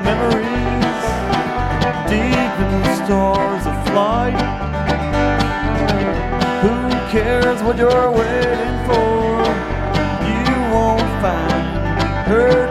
memories deep in the stars of flight. Who cares what you're waiting for? You won't find her